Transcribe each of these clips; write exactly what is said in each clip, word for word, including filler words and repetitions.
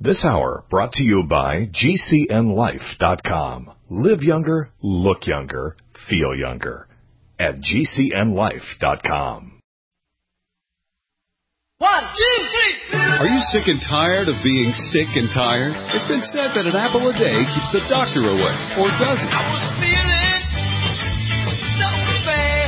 This hour brought to you by G C N life dot com. Live younger, look younger, feel younger at G C N life dot com. One, two, three. Are you sick and tired of being sick and tired? It's been said that an apple a day keeps the doctor away, or does it? I was feeling so bad.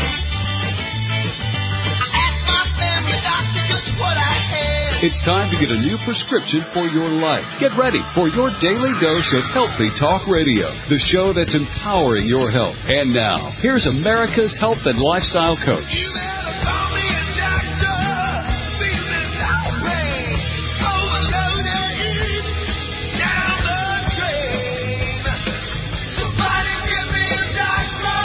I asked my family doctor just what I had. It's time to get a new prescription for your life. Get ready for your daily dose of Healthy Talk Radio, the show that's empowering your health. And now, here's America's health and lifestyle coach. You better call me a doctor. Feeling lonely, overloaded, down the drain. Somebody give me a doctor.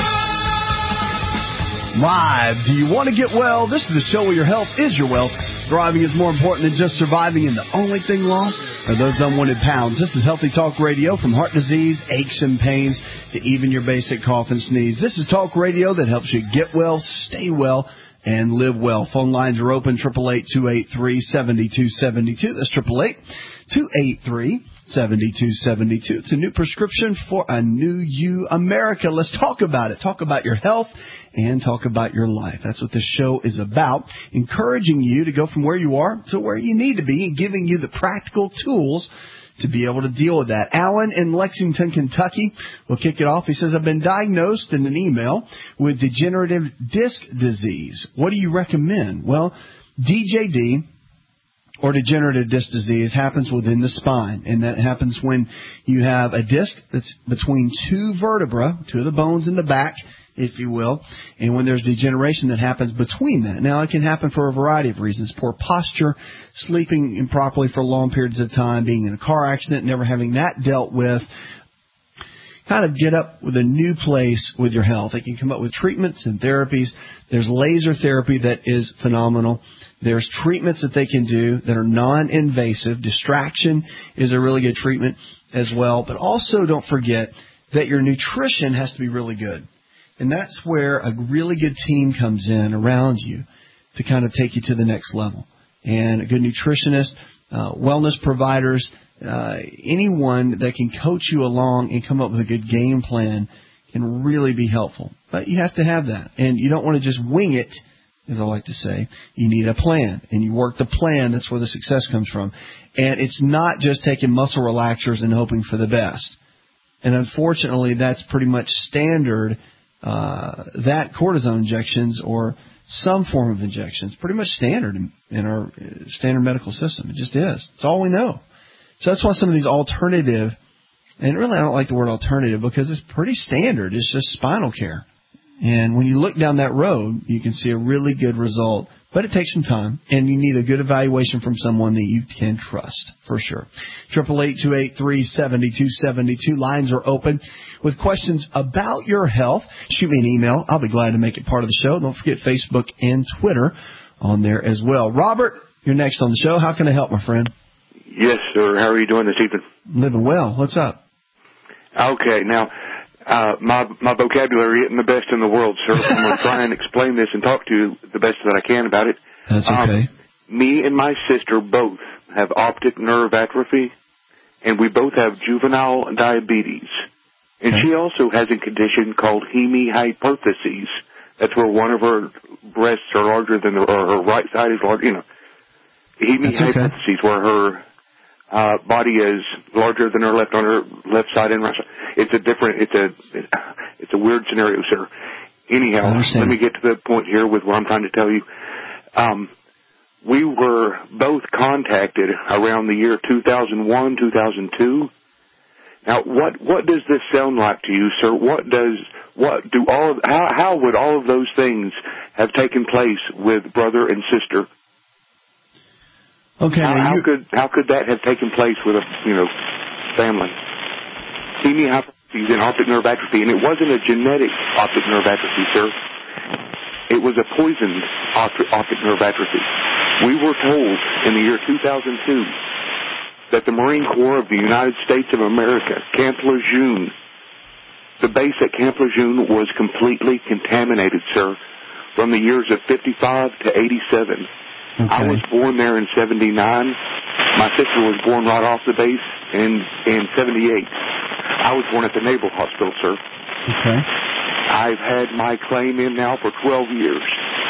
Live. Do you want to get well? This is the show where your health is your wealth. Thriving is more important than just surviving, and the only thing lost are those unwanted pounds. This is Healthy Talk Radio, from heart disease, aches and pains, to even your basic cough and sneeze. This is talk radio that helps you get well, stay well, and live well. Phone lines are open, eight eight eight, two eight three, seven two seven two. That's eight eight eight, two eight three, seven two seven two. It's a new prescription for a new you, America. Let's talk about it. Talk about your health and talk about your life. That's what this show is about, encouraging you to go from where you are to where you need to be and giving you the practical tools to be able to deal with that. Alan in Lexington, Kentucky will kick it off. He says, I've been diagnosed in an email with degenerative disc disease. What do you recommend? Well, D J D, or degenerative disc disease, happens within the spine, and that happens when you have a disc that's between two vertebrae, two of the bones in the back, if you will, and when there's degeneration that happens between that. Now, it can happen for a variety of reasons: poor posture, sleeping improperly for long periods of time, being in a car accident, never having that dealt with. Kind of get up with a new place with your health. They can come up with treatments and therapies. There's laser therapy that is phenomenal. There's treatments that they can do that are non-invasive. Distraction is a really good treatment as well. But also don't forget that your nutrition has to be really good. And that's where a really good team comes in around you to kind of take you to the next level. And a good nutritionist, uh, wellness providers, uh, anyone that can coach you along and come up with a good game plan can really be helpful. But you have to have that. And you don't want to just wing it, as I like to say. You need a plan. And you work the plan. That's where the success comes from. And it's not just taking muscle relaxers and hoping for the best. And unfortunately, that's pretty much standard. Uh, that cortisone injections or some form of injections, pretty much standard in, in our standard medical system. It just is. It's all we know. So that's why some of these alternative, and really I don't like the word alternative because it's pretty standard. It's just spinal care. And when you look down that road, you can see a really good result. But it takes some time, and you need a good evaluation from someone that you can trust, for sure. eight eight eight, two eight three, seven two seven two. Lines are open with questions about your health. Shoot me an email. I'll be glad to make it part of the show. Don't forget Facebook and Twitter on there as well. Robert, you're next on the show. How can I help, my friend? Yes, sir. How are you doing this evening? Living well. What's up? Okay. Now, Uh, my my vocabulary isn't the best in the world, sir. I'm going to try and explain this and talk to you the best that I can about it. That's okay. Um, me and my sister both have optic nerve atrophy, and we both have juvenile diabetes. And okay. she also has a condition called hemihyperthesis. That's where one of her breasts are larger than the, or her right side is larger. You know, hemihyperthesis, okay. where her Uh, body is larger than her left on her left side and right side. It's a different, it's a, it's a weird scenario, sir. Anyhow, let me get to the point here with what I'm trying to tell you. Um, we were both contacted around the year two thousand one, two thousand two. Now, what, what does this sound like to you, sir? What does, what do all of, how, how would all of those things have taken place with brother and sister? Okay. How, how could how could that have taken place with a you know family? Hemihyperthesis and optic nerve atrophy, and it wasn't a genetic optic nerve atrophy, sir. It was a poisoned optic, optic nerve atrophy. We were told in the year two thousand two that the Marine Corps of the United States of America, Camp Lejeune, the base at Camp Lejeune was completely contaminated, sir, from the years of fifty-five to eighty-seven. Okay. I was born there in seventy-nine, My sister was born right off the base in in seventy-eight. I was born at the Naval Hospital, sir. Okay. I've had my claim in now for twelve years.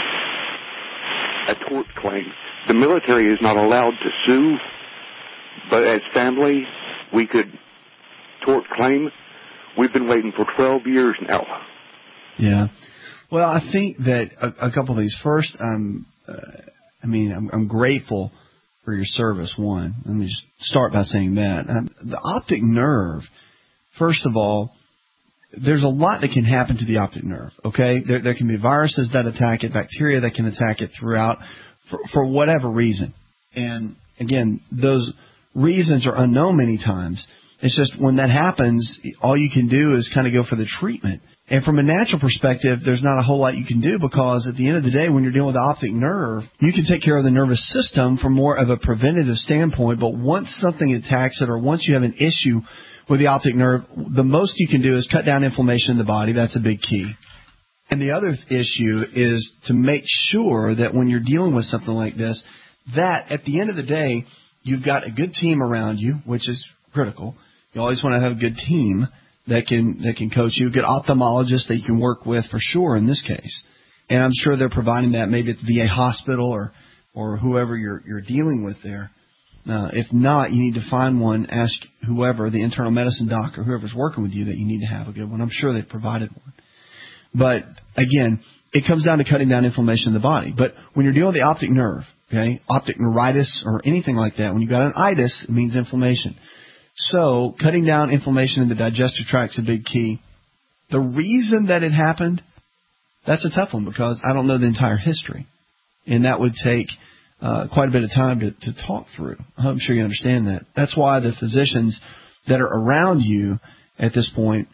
A tort claim. The military is not allowed to sue, but as family, we could tort claim. We've been waiting for twelve years now. Yeah. Well, I think that a, a couple of things. First, um, uh, I mean, I'm, I'm grateful for your service, one. Let me just start by saying that. Um, the optic nerve, first of all, there's a lot that can happen to the optic nerve, okay? There, there can be viruses that attack it, bacteria that can attack it throughout for, for whatever reason. And, again, those reasons are unknown many times. It's just when that happens, all you can do is kind of go for the treatment. And from a natural perspective, there's not a whole lot you can do because at the end of the day, when you're dealing with the optic nerve, you can take care of the nervous system from more of a preventative standpoint. But once something attacks it or once you have an issue with the optic nerve, the most you can do is cut down inflammation in the body. That's a big key. And the other issue is to make sure that when you're dealing with something like this, that at the end of the day, you've got a good team around you, which is critical. You always want to have a good team that can that can coach you, a good ophthalmologist that you can work with for sure in this case. And I'm sure they're providing that maybe at the V A hospital or, or whoever you're you're dealing with there. Uh, if not, you need to find one, ask whoever, the internal medicine doc or whoever's working with you, that you need to have a good one. I'm sure they've provided one. But, again, it comes down to cutting down inflammation in the body. But when you're dealing with the optic nerve, okay, optic neuritis or anything like that, when you've got an itis, it means inflammation. So cutting down inflammation in the digestive tract is a big key. The reason that it happened, that's a tough one because I don't know the entire history. And that would take uh, quite a bit of time to, to talk through. I'm sure you understand that. That's why the physicians that are around you at this point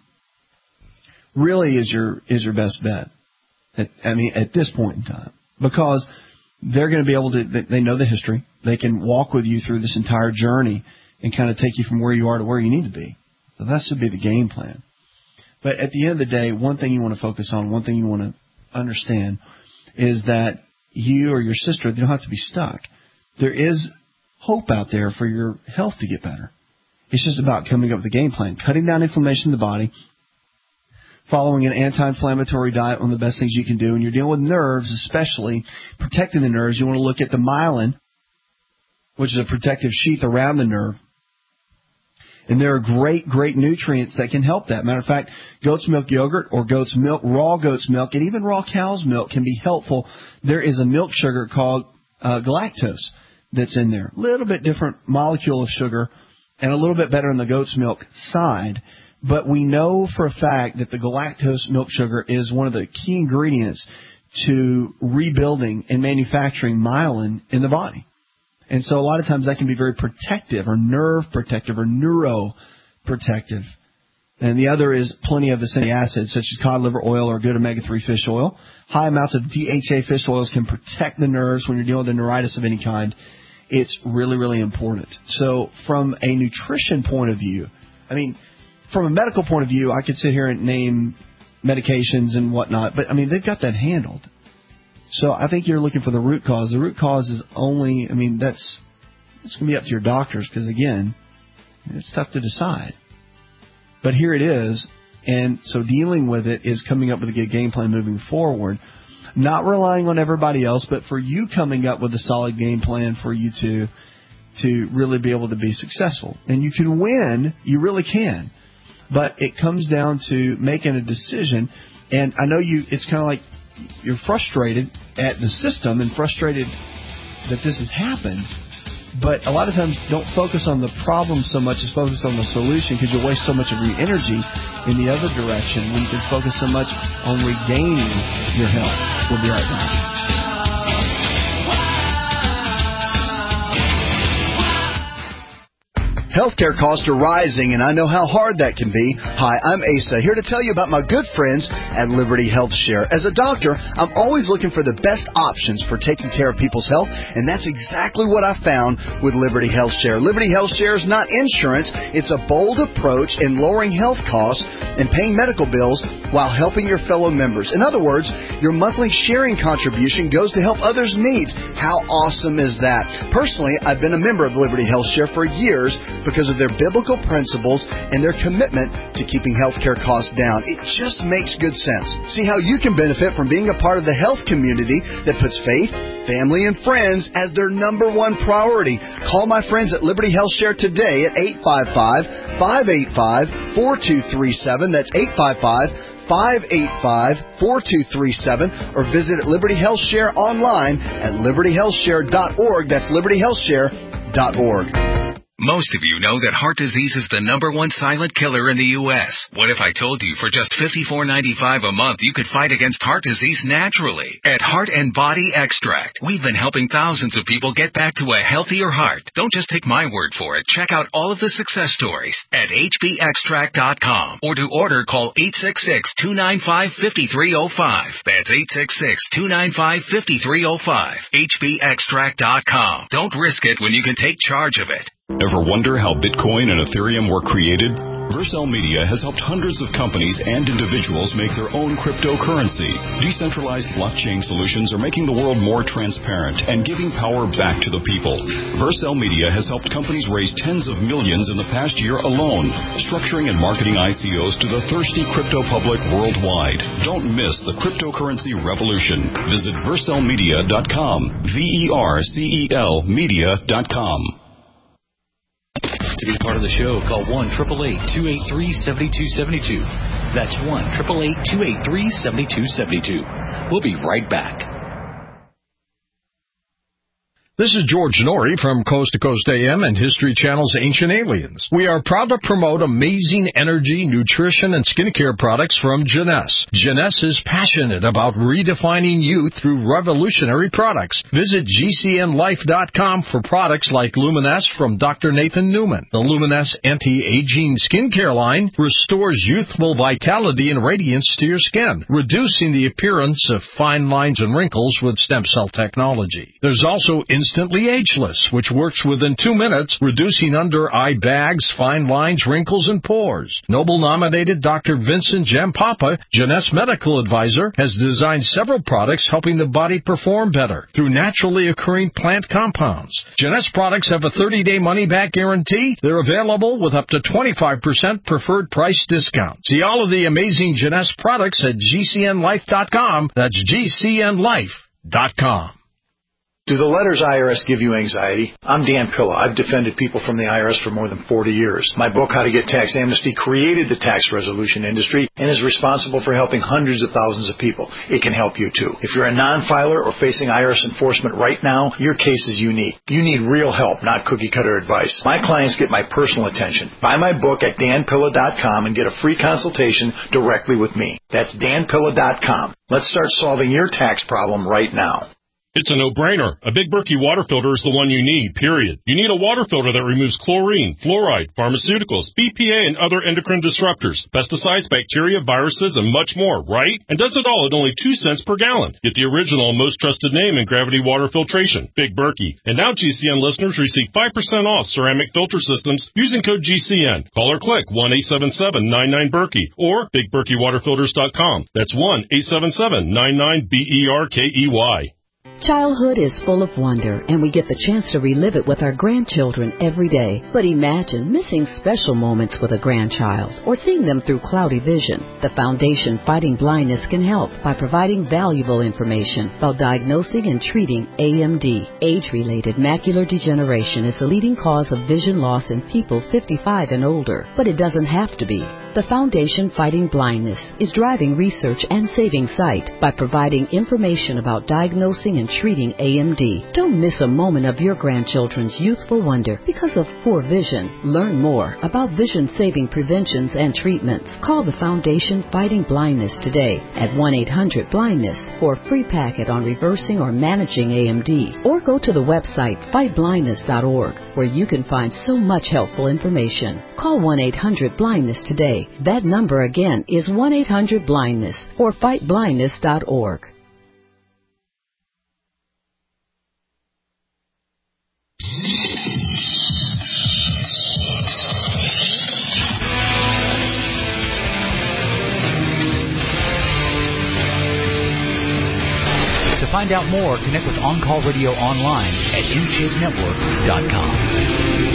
really is your is your best bet. At, I mean, at this point in time. Because they're going to be able to, they know the history. They can walk with you through this entire journey and kind of take you from where you are to where you need to be. So that should be the game plan. But at the end of the day, one thing you want to focus on, one thing you want to understand is that you or your sister, they don't have to be stuck. There is hope out there for your health to get better. It's just about coming up with a game plan, cutting down inflammation in the body, following an anti-inflammatory diet, one of the best things you can do. And you're dealing with nerves, especially protecting the nerves. You want to look at the myelin, which is a protective sheath around the nerve. And there are great, great nutrients that can help that. Matter of fact, goat's milk yogurt or goat's milk, raw goat's milk, and even raw cow's milk can be helpful. There is a milk sugar called uh, galactose that's in there. A little bit different molecule of sugar and a little bit better on the goat's milk side. But we know for a fact that the galactose milk sugar is one of the key ingredients to rebuilding and manufacturing myelin in the body. And so a lot of times that can be very protective or nerve protective or neuroprotective. And the other is plenty of essential acids such as cod liver oil or good omega three fish oil. High amounts of D H A fish oils can protect the nerves when you're dealing with a neuritis of any kind. It's really, really important. So from a nutrition point of view, I mean, from a medical point of view, I could sit here and name medications and whatnot, but I mean, they've got that handled. So I think you're looking for the root cause. The root cause is only, I mean, that's, it's going to be up to your doctors because, again, it's tough to decide. But here it is, and so dealing with it is coming up with a good game plan moving forward, not relying on everybody else, but for you coming up with a solid game plan for you to to really be able to be successful. And you can win, you really can, but it comes down to making a decision. And I know you, it's kind of like, you're frustrated at the system and frustrated that this has happened, but a lot of times don't focus on the problem so much as focus on the solution because you'll waste so much of your energy in the other direction when you can focus so much on regaining your health. We'll be right back. Healthcare costs are rising, and I know how hard that can be. Hi, I'm Asa, here to tell you about my good friends at Liberty Health Share. As a doctor, I'm always looking for the best options for taking care of people's health, and that's exactly what I found with Liberty Health Share. Liberty Health Share is not insurance. It's a bold approach in lowering health costs and paying medical bills while helping your fellow members. In other words, your monthly sharing contribution goes to help others' needs. How awesome is that? Personally, I've been a member of Liberty Health Share for years because of their biblical principles and their commitment to keeping healthcare costs down. It just makes good sense. See how you can benefit from being a part of the health community that puts faith, family, and friends as their number one priority. Call my friends at Liberty Health Share today at eight five five, five eight five, four two three seven. That's eight five five, five eight five, four two three seven, or visit Liberty Health Share online at liberty health share dot org. That's liberty health share dot org. Most of you know that heart disease is the number one silent killer in the U S What if I told you for just fifty-four ninety-five a month you could fight against heart disease naturally? At Heart and Body Extract, we've been helping thousands of people get back to a healthier heart. Don't just take my word for it. Check out all of the success stories at h b extract dot com, or to order, call eight six six, two nine five, five three zero five. That's eight six six, two nine five, five three zero five. h b extract dot com. Don't risk it when you can take charge of it. Ever wonder how Bitcoin and Ethereum were created? Vercel Media has helped hundreds of companies and individuals make their own cryptocurrency. Decentralized blockchain solutions are making the world more transparent and giving power back to the people. Vercel Media has helped companies raise tens of millions in the past year alone, structuring and marketing I C Os to the thirsty crypto public worldwide. Don't miss the cryptocurrency revolution. Visit vercel media dot com, V E R C E L media dot com. To be part of the show, call one eight eight eight, two eight three, seven two seven two. That's one eight eight eight, two eight three, seven two seven two. We'll be right back. This is George Norrie from Coast to Coast A M and History Channel's Ancient Aliens. We are proud to promote amazing energy, nutrition, and skincare products from Jeunesse. Jeunesse is passionate about redefining youth through revolutionary products. Visit G C N life dot com for products like Luminesce from Doctor Nathan Newman. The Luminesce Anti-Aging Skincare line restores youthful vitality and radiance to your skin, reducing the appearance of fine lines and wrinkles with stem cell technology. There's also Instantly Ageless, which works within two minutes, reducing under-eye bags, fine lines, wrinkles, and pores. Noble-nominated Doctor Vincent Jampapa, Jeunesse medical advisor, has designed several products helping the body perform better through naturally occurring plant compounds. Jeunesse products have a thirty-day money-back guarantee. They're available with up to twenty-five percent preferred price discount. See all of the amazing Jeunesse products at G C N life dot com. That's G C N life dot com. Do the letters I R S give you anxiety? I'm Dan Pilla. I've defended people from the I R S for more than forty years. My book, How to Get Tax Amnesty, created the tax resolution industry and is responsible for helping hundreds of thousands of people. It can help you, too. If you're a non-filer or facing I R S enforcement right now, your case is unique. You need real help, not cookie-cutter advice. My clients get my personal attention. Buy my book at dan pilla dot com and get a free consultation directly with me. That's dan pilla dot com. Let's start solving your tax problem right now. It's a no-brainer. A Big Berkey water filter is the one you need, period. You need a water filter that removes chlorine, fluoride, pharmaceuticals, B P A, and other endocrine disruptors, pesticides, bacteria, viruses, and much more, right? And does it all at only two cents per gallon. Get the original and most trusted name in gravity water filtration, Big Berkey. And now G C N listeners receive five percent off ceramic filter systems using code G C N. Call or click one eight seven seven, nine nine, Berkey or big berkey water filters dot com. That's one eight seven seven, nine nine, B E R K E Y. Childhood is full of wonder, and we get the chance to relive it with our grandchildren every day. But imagine missing special moments with a grandchild or seeing them through cloudy vision. The Foundation Fighting Blindness can help by providing valuable information about diagnosing and treating A M D. Age-related macular degeneration is the leading cause of vision loss in people fifty-five and older, but it doesn't have to be. The Foundation Fighting Blindness is driving research and saving sight by providing information about diagnosing and treating A M D. Don't miss a moment of your grandchildren's youthful wonder because of poor vision. Learn more about vision-saving preventions and treatments. Call the Foundation Fighting Blindness today at one eight hundred blindness for a free packet on reversing or managing A M D. Or go to the website fight blindness dot org where you can find so much helpful information. Call one eight hundred blindness today. That number again is one eight hundred blindness or fight blindness dot org. To find out more, connect with On Call Radio online at m kids network dot com.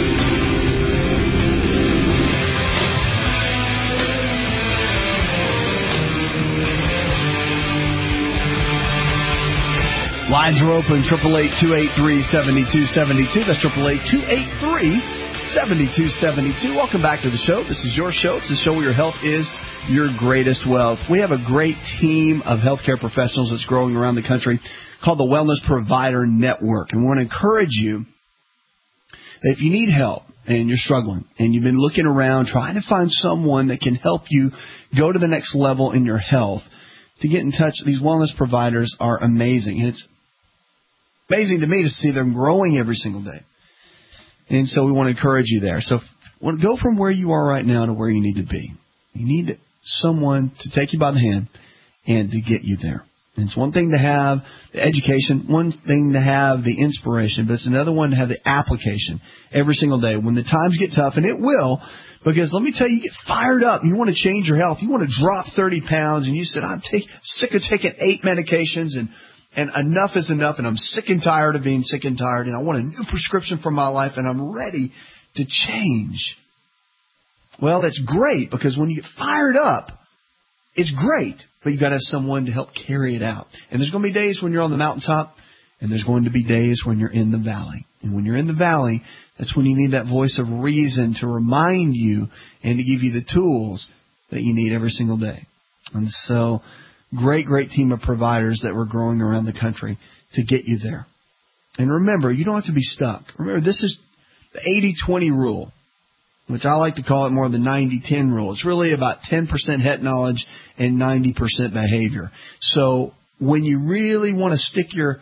Lines are open, eight eight eight, two eight three, seven two seven two. That's eight eight eight, two eight three, seven two seven two. Welcome back to the show. This is your show. It's the show where your health is your greatest wealth. We have a great team of healthcare professionals that's growing around the country called the Wellness Provider Network. And we want to encourage you that if you need help and you're struggling and you've been looking around trying to find someone that can help you go to the next level in your health, to get in touch, these wellness providers are amazing. And it's amazing to me to see them growing every single day. And so we want to encourage you there. So go from where you are right now to where you need to be. You need someone to take you by the hand and to get you there. And it's one thing to have the education, one thing to have the inspiration, but it's another one to have the application every single day. When the times get tough, and it will, because let me tell you, you get fired up. You want to change your health. You want to drop thirty pounds, and you said, I'm take, sick of taking eight medications, and And enough is enough, and I'm sick and tired of being sick and tired, and I want a new prescription for my life, and I'm ready to change. Well, that's great, because when you get fired up, it's great, but you've got to have someone to help carry it out. And there's going to be days when you're on the mountaintop, and there's going to be days when you're in the valley. And when you're in the valley, that's when you need that voice of reason to remind you and to give you the tools that you need every single day. And so Great, great team of providers that we're growing around the country to get you there. And remember, you don't have to be stuck. Remember, this is the eighty twenty rule, which I like to call it more the ninety ten rule. It's really about ten percent head knowledge and ninety percent behavior. So when you really want to stick your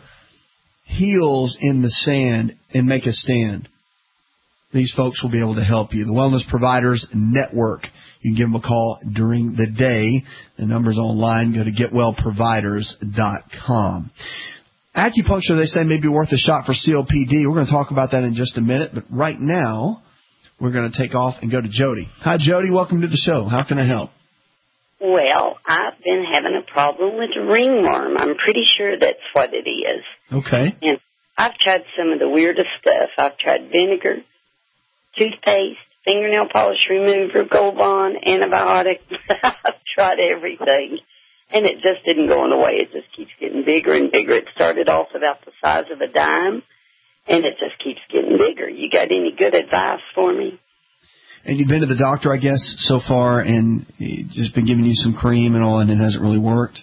heels in the sand and make a stand, these folks will be able to help you. The Wellness Providers Network. You can give them a call during the day. The number's online. Go to get well providers dot com. Acupuncture, they say, may be worth a shot for C O P D. We're going to talk about that in just a minute. But right now, we're going to take off and go to Jody. Hi, Jody. Welcome to the show. How can I help? Well, I've been having a problem with ringworm. I'm pretty sure that's what it is. Okay. And I've tried some of the weirdest stuff. I've tried vinegar, toothpaste, fingernail polish remover, Gold Bond, antibiotic. I've tried everything, and it just isn't going away. It just keeps getting bigger and bigger. It started off about the size of a dime, and it just keeps getting bigger. You got any good advice for me? And you've been to the doctor, I guess, so far, and he's just been giving you some cream and all, and it hasn't really worked?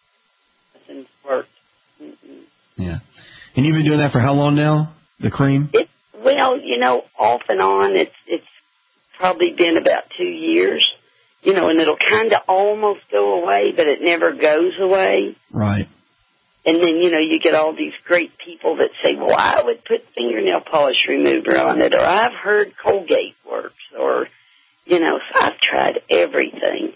It hasn't worked. Mm-mm. Yeah. And you've been doing that for how long now, the cream? It, well, you know, off and on, it's it's probably been about two years, you know, and it'll kind of almost go away, but it never goes away. Right. And then, you know, you get all these great people that say, well, I would put fingernail polish remover on it, or I've heard Colgate works, or, you know, so I've tried everything.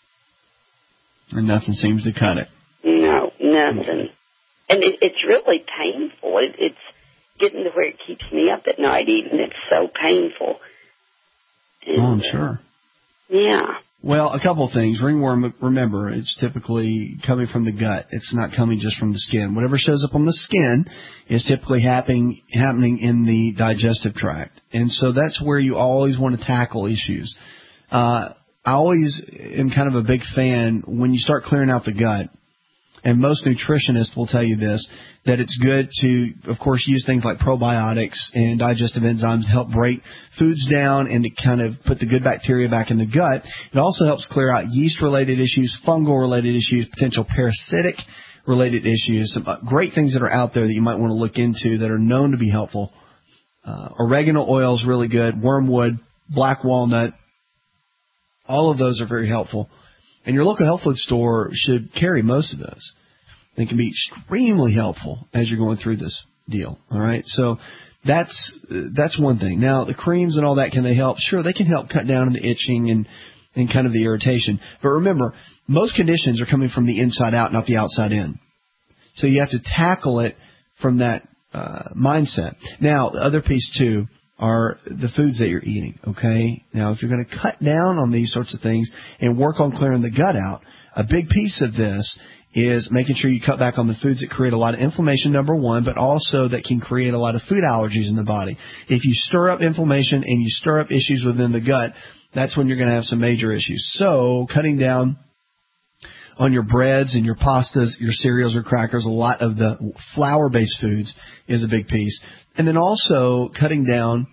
And nothing seems to cut it. No, nothing. And it, it's really painful. It, it's getting to where it keeps me up at night even. It's so painful. And, oh, I'm sure. Yeah. Well, a couple of things. Ringworm, remember, it's typically coming from the gut. It's not coming just from the skin. Whatever shows up on the skin is typically happening happening in the digestive tract. And so that's where you always want to tackle issues. Uh, I always am kind of a big fan when you start clearing out the gut. and most nutritionists will tell you this, that it's good to, of course, use things like probiotics and digestive enzymes to help break foods down and to kind of put the good bacteria back in the gut. It also helps clear out yeast-related issues, fungal-related issues, potential parasitic-related issues, some great things that are out there that you might want to look into that are known to be helpful. Uh, oregano oil is really good, wormwood, black walnut, all of those are very helpful. And your local health food store should carry most of those. They can be extremely helpful as you're going through this deal. All right, so that's that's one thing. Now, the creams and all that, can they help? Sure, they can help cut down on the itching and, and kind of the irritation. But remember, most conditions are coming from the inside out, not the outside in. So you have to tackle it from that uh, mindset. Now, the other piece, too, are the foods that you're eating, okay? Now, if you're going to cut down on these sorts of things and work on clearing the gut out, a big piece of this is making sure you cut back on the foods that create a lot of inflammation, number one, but also that can create a lot of food allergies in the body. If you stir up inflammation and you stir up issues within the gut, that's when you're going to have some major issues. So cutting down on your breads and your pastas, your cereals or crackers, a lot of the flour-based foods is a big piece. And then also cutting down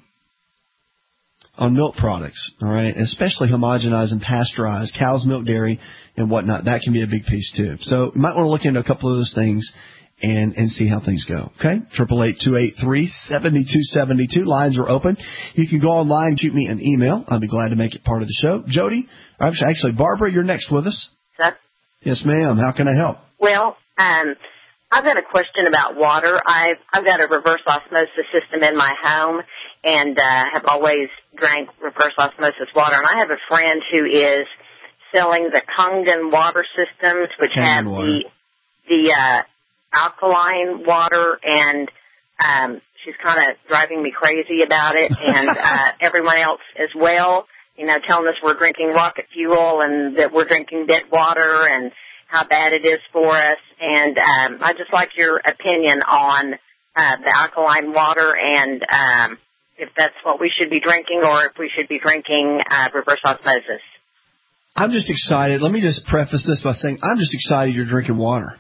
on milk products, all right, especially homogenized and pasteurized, cow's milk, dairy, and whatnot. That can be a big piece, too. So you might want to look into a couple of those things and, and see how things go, okay? eight eight eight, two eight three, seven two seven two. Lines are open. You can go online, shoot me an email. I'll be glad to make it part of the show. Jody, actually, Barbara, you're next with us. Sir? Yes, ma'am. How can I help? Well, um, I've got a question about water. I've, I've got a reverse osmosis system in my home and uh, have always drank reverse osmosis water. And I have a friend who is selling the Kangen water systems, which Kangen have water. the the uh, alkaline water, and um, she's kind of driving me crazy about it, and uh, everyone else as well, you know, telling us we're drinking rocket fuel and that we're drinking dead water and how bad it is for us. And um, I'd just like your opinion on uh, the alkaline water and um, if that's what we should be drinking or if we should be drinking uh, reverse osmosis. I'm just excited. Let me just preface this by saying I'm just excited you're drinking water.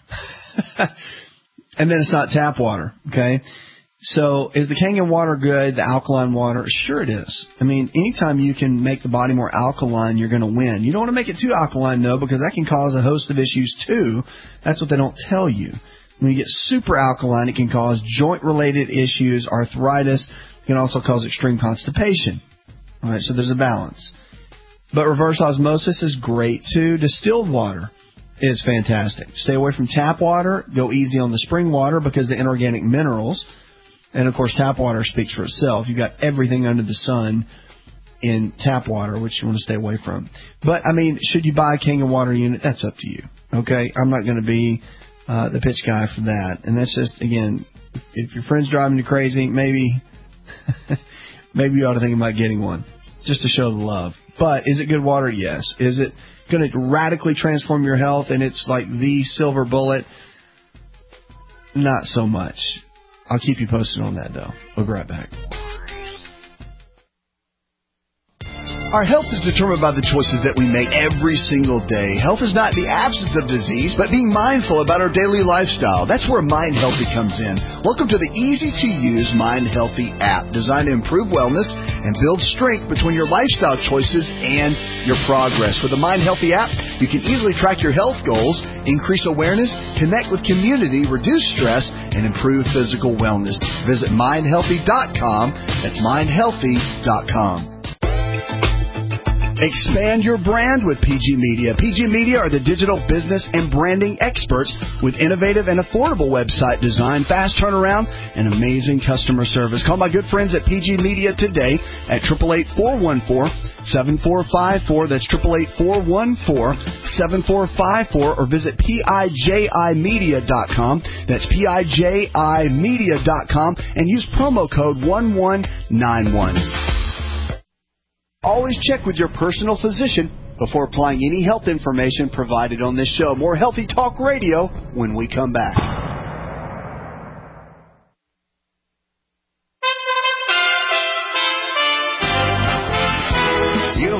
And then it's not tap water, okay? So is the Kangen water good, the alkaline water? Sure it is. I mean, anytime you can make the body more alkaline, you're going to win. You don't want to make it too alkaline, though, because that can cause a host of issues, too. That's what they don't tell you. When you get super alkaline, it can cause joint-related issues, arthritis. It can also cause extreme constipation. All right, so there's a balance. But reverse osmosis is great, too. Distilled water is fantastic. Stay away from tap water. Go easy on the spring water because the inorganic minerals. And, of course, tap water speaks for itself. You've got everything under the sun in tap water, which you want to stay away from. But, I mean, should you buy a Kangen water unit? That's up to you, okay? I'm not going to be uh, the pitch guy for that. And that's just, again, if your friend's driving you crazy, maybe maybe you ought to think about getting one just to show the love. But is it good water? Yes. Is it going to radically transform your health and it's like the silver bullet? Not so much. I'll keep you posted on that, though. We'll be right back. Our health is determined by the choices that we make every single day. Health is not the absence of disease, but being mindful about our daily lifestyle. That's where Mind Healthy comes in. Welcome to the easy-to-use Mind Healthy app, designed to improve wellness and build strength between your lifestyle choices and your progress. With the Mind Healthy app, you can easily track your health goals, increase awareness, connect with community, reduce stress, and improve physical wellness. Visit mind healthy dot com. That's mind healthy dot com. Expand your brand with P G Media. P G Media are the digital business and branding experts with innovative and affordable website design, fast turnaround, and amazing customer service. Call my good friends at P G Media today at eight eight eight, four one four, seven four five four. That's eight eight eight, four one four, seven four five four. Or visit P I J I media dot com. That's P I J I media dot com. And use promo code one one nine one. Always check with your personal physician before applying any health information provided on this show. More Healthy Talk Radio when we come back. You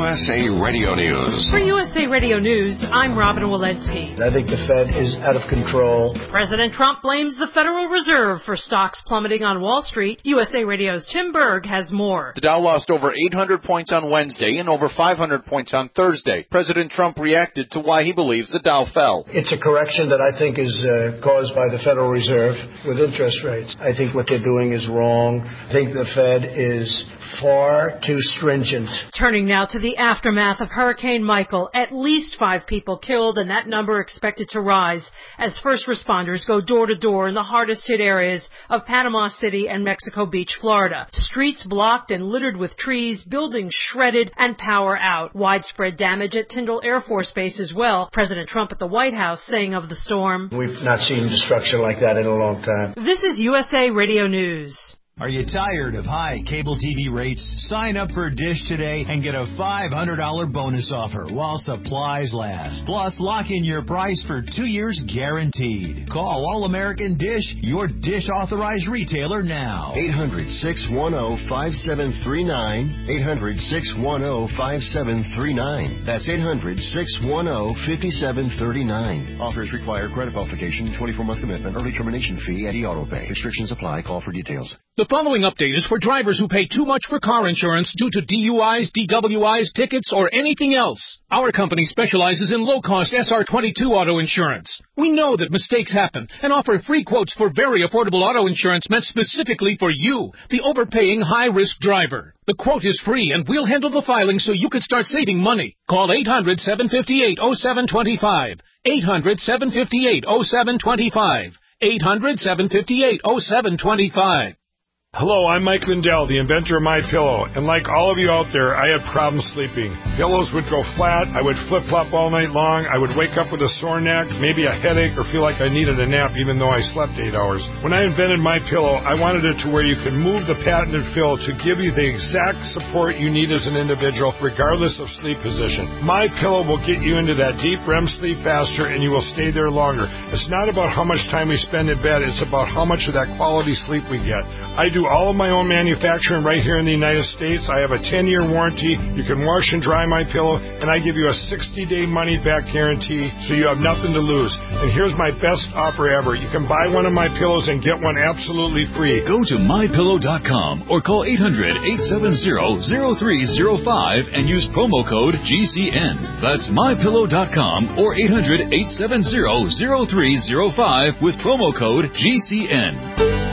U S A Radio News. For U S A Radio News, I'm Robin Walensky. I think the Fed is out of control. President Trump blames the Federal Reserve for stocks plummeting on Wall Street. U S A Radio's Tim Berg has more. The Dow lost over eight hundred points on Wednesday and over five hundred points on Thursday. President Trump reacted to why he believes the Dow fell. It's a correction that I think is uh, caused by the Federal Reserve with interest rates. I think what they're doing is wrong. I think the Fed is far too stringent. Turning now to the aftermath of Hurricane Michael. At least five people killed, and that number expected to rise as first responders go door to door in the hardest hit areas of Panama City and Mexico Beach, Florida. Streets blocked and littered with trees, buildings shredded, and power out. Widespread damage at Tyndall Air Force Base as well. President Trump at the White House saying of the storm, "We've not seen destruction like that in a long time." This is U S A Radio News. Are you tired of high cable T V rates? Sign up for Dish today and get a five hundred dollars bonus offer while supplies last. Plus, lock in your price for two years guaranteed. Call All American Dish, your Dish authorized retailer now. eight hundred, six one zero, five seven three nine. eight hundred, six one zero, five seven three nine. That's eight hundred, six one zero, five seven three nine. Offers require credit qualification, twenty-four month commitment, early termination fee, and e-auto pay. Restrictions apply. Call for details. The following update is for drivers who pay too much for car insurance due to D U Is, D W Is, tickets, or anything else. Our company specializes in low-cost S R twenty-two auto insurance. We know that mistakes happen and offer free quotes for very affordable auto insurance meant specifically for you, the overpaying high-risk driver. The quote is free, and we'll handle the filing so you can start saving money. Call eight hundred, seven five eight, oh seven two five. eight hundred, seven five eight, oh seven two five. eight hundred, seven five eight, oh seven two five. Hello, I'm Mike Lindell, the inventor of MyPillow, and like all of you out there, I had problems sleeping. Pillows would go flat, I would flip-flop all night long, I would wake up with a sore neck, maybe a headache, or feel like I needed a nap even though I slept eight hours. When I invented MyPillow, I wanted it to where you could move the patented fill to give you the exact support you need as an individual, regardless of sleep position. MyPillow will get you into that deep R E M sleep faster, and you will stay there longer. It's not about how much time we spend in bed, it's about how much of that quality sleep we get. I do all of my own manufacturing right here in the United States. I have a ten-year warranty. You can wash and dry my pillow, and I give you a sixty-day money-back guarantee, so you have nothing to lose. And here's my best offer ever. You can buy one of my pillows and get one absolutely free. Go to my pillow dot com or call eight hundred, eight seven zero, zero three zero five and use promo code G C N. That's my pillow dot com or eight hundred, eight seven zero, zero three zero five with promo code G C N.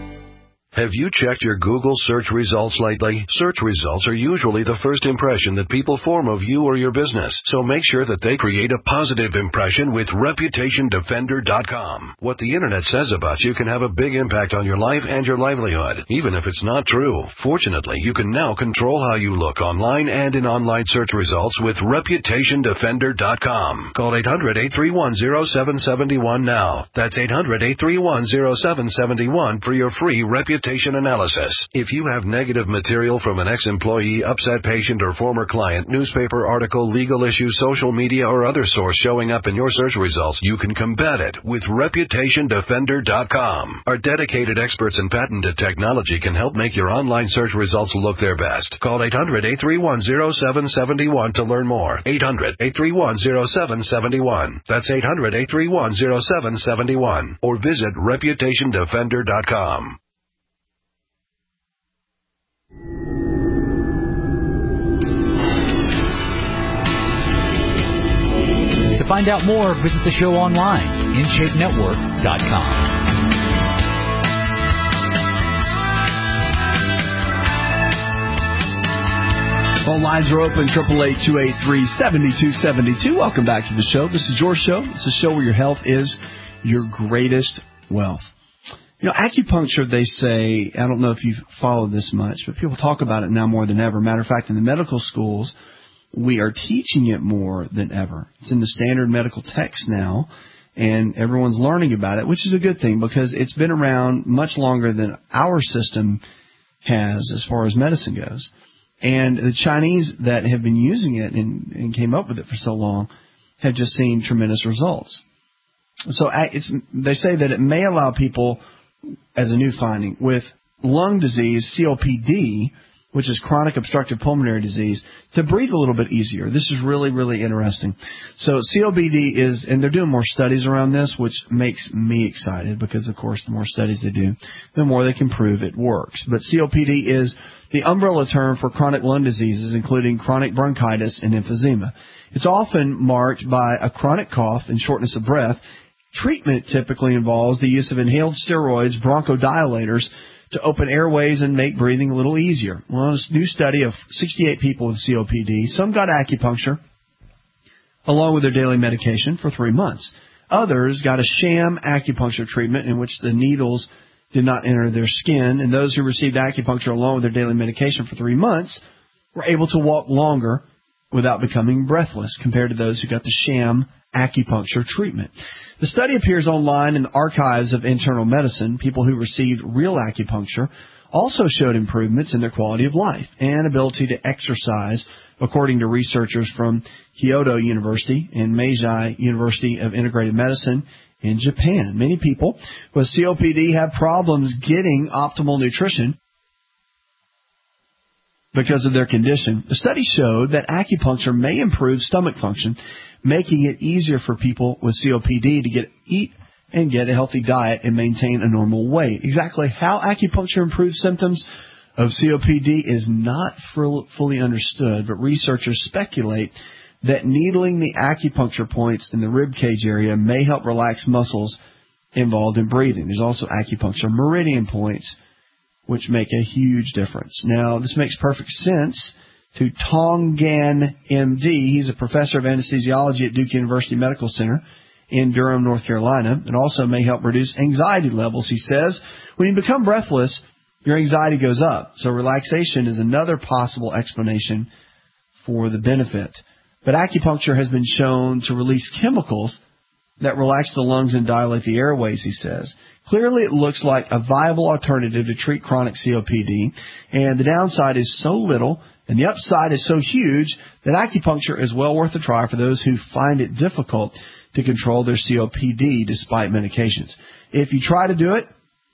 Have you checked your Google search results lately? Search results are usually the first impression that people form of you or your business, so make sure that they create a positive impression with reputation defender dot com. What the internet says about you can have a big impact on your life and your livelihood, even if it's not true. Fortunately, you can now control how you look online and in online search results with reputation defender dot com. Call eight hundred, eight three one, zero seven seven one now. That's eight hundred, eight three one, zero seven seven one for your free reputation analysis. If you have negative material from an ex-employee, upset patient, or former client, newspaper article, legal issue, social media, or other source showing up in your search results, you can combat it with reputation defender dot com. Our dedicated experts in patented technology can help make your online search results look their best. Call eight hundred, eight three one, zero seven seven one to learn more. eight hundred, eight three one, zero seven seven one. That's eight hundred, eight three one, zero seven seven one. Or visit reputation defender dot com. To find out more, visit the show online, in shape network dot com. Phone lines are open, triple eight, two eight three, seven two seven two. Welcome back to the show. This is your show. It's a show where your health is your greatest wealth. You know, acupuncture, they say, I don't know if you've followed this much, but people talk about it now more than ever. Matter of fact, in the medical schools, we are teaching it more than ever. It's in the standard medical text now, and everyone's learning about it, which is a good thing because it's been around much longer than our system has as far as medicine goes. And the Chinese that have been using it and, and came up with it for so long have just seen tremendous results. So it's, they say that it may allow people, as a new finding, with lung disease, C O P D, which is chronic obstructive pulmonary disease, to breathe a little bit easier. This is really, really interesting. So C O P D is, and they're doing more studies around this, which makes me excited because, of course, the more studies they do, the more they can prove it works. But C O P D is the umbrella term for chronic lung diseases, including chronic bronchitis and emphysema. It's often marked by a chronic cough and shortness of breath. Treatment typically involves the use of inhaled steroids, bronchodilators, to open airways and make breathing a little easier. Well, this new study of sixty-eight people with C O P D, some got acupuncture along with their daily medication for three months. Others got a sham acupuncture treatment in which the needles did not enter their skin, and those who received acupuncture along with their daily medication for three months were able to walk longer without becoming breathless compared to those who got the sham acupuncture treatment. The study appears online in the Archives of Internal Medicine. People who received real acupuncture also showed improvements in their quality of life and ability to exercise, according to researchers from Kyoto University and Meiji University of Integrated Medicine in Japan. Many people with C O P D have problems getting optimal nutrition because of their condition. The study showed that acupuncture may improve stomach function, making it easier for people with C O P D to get eat and get a healthy diet and maintain a normal weight. Exactly how acupuncture improves symptoms of C O P D is not fully understood, but researchers speculate that needling the acupuncture points in the rib cage area may help relax muscles involved in breathing. There's also acupuncture meridian points, which make a huge difference. Now, this makes perfect sense to Tong Gan, M D. He's a professor of anesthesiology at Duke University Medical Center in Durham, North Carolina. It also may help reduce anxiety levels. He says, when you become breathless, your anxiety goes up. So relaxation is another possible explanation for the benefit. But acupuncture has been shown to release chemicals that relax the lungs and dilate the airways, he says. Clearly, it looks like a viable alternative to treat chronic C O P D, and the downside is so little and the upside is so huge that acupuncture is well worth a try for those who find it difficult to control their C O P D despite medications. If you try to do it,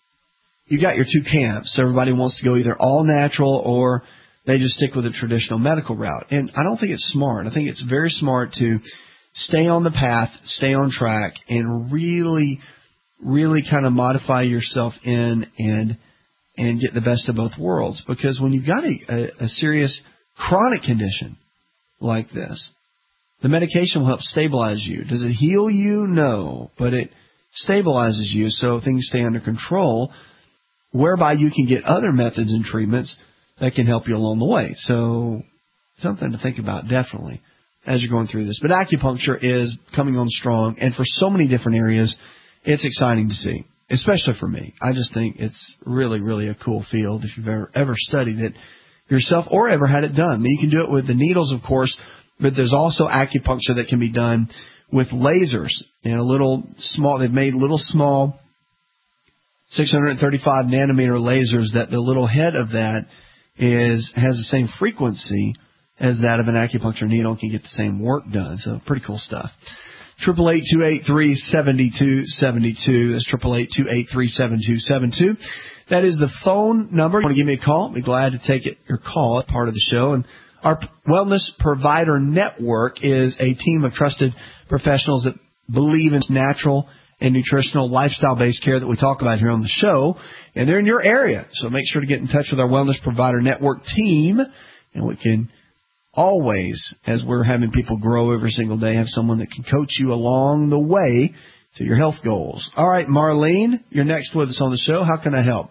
you got your two camps. Everybody wants to go either all natural or they just stick with a traditional medical route. And I don't think it's smart. I think it's very smart to stay on the path, stay on track, and really, really kind of modify yourself in and and get the best of both worlds. Because when you've got a, a, a serious chronic condition like this, the medication will help stabilize you. Does it heal you? No. But it stabilizes you so things stay under control, whereby you can get other methods and treatments that can help you along the way. So something to think about, definitely, as you're going through this. But acupuncture is coming on strong, and for so many different areas, it's exciting to see, especially for me. I just think it's really, really a cool field if you've ever, ever studied it yourself or ever had it done. You can do it with the needles, of course, but there's also acupuncture that can be done with lasers. And a little small, they've made little small six hundred thirty-five nanometer lasers that the little head of that is has the same frequency as that of an acupuncture needle and can get the same work done. So pretty cool stuff. eight eight eight, two eight three, seven two seven two. That's eight eight eight, two eight three, seven two seven two. That is the phone number. If you want to give me a call, I'd be glad to take it, your call as part of the show. And our Wellness Provider Network is a team of trusted professionals that believe in natural and nutritional lifestyle-based care that we talk about here on the show. And they're in your area. So make sure to get in touch with our Wellness Provider Network team. And we can always, as we're having people grow every single day, have someone that can coach you along the way to your health goals. All right, Marlene, you're next with us on the show. How can I help?